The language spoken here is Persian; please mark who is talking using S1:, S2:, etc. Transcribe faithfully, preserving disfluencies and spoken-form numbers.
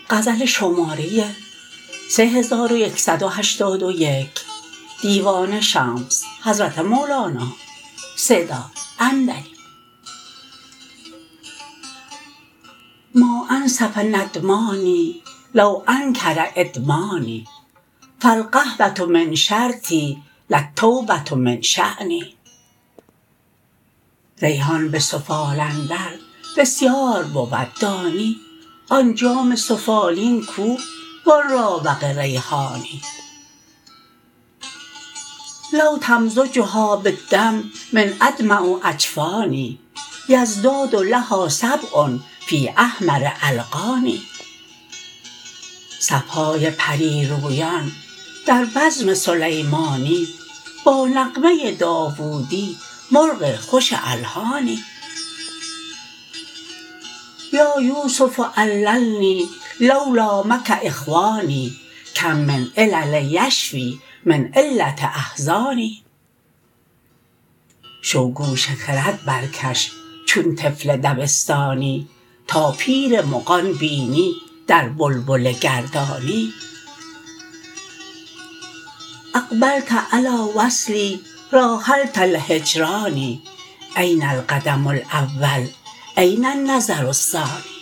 S1: غزل شماره سه هزار و یکصد و هشتاد و یک دیوان شمس حضرت مولانا صدا اندری. ما انصف ندمانی لو انکر ادمانی فالقهوة من شرطی لا التوبة من شأنی. ریحان به سفال اندر بسیار بود دانی، آن جام سفالین کو و آن راوق ریحانی. لو تمزجها بالدم من أدمع اجفانی یزداد لها سبع فی احمر القانی. صفهای پری رویان در بزم سلیمانی با نغمه داوودی مرغ خوش الحانی. یا یوسف عللنی لو لامک اخوانی کم من علل یشفی من علة احزانی. شو گوش خرد برکش چون طفل دبستانی تا پیر مغان بینی در بلبل گردانی. اقبلت علی وصلی راحلت الهجران این القدم الاول این النظر الثانی.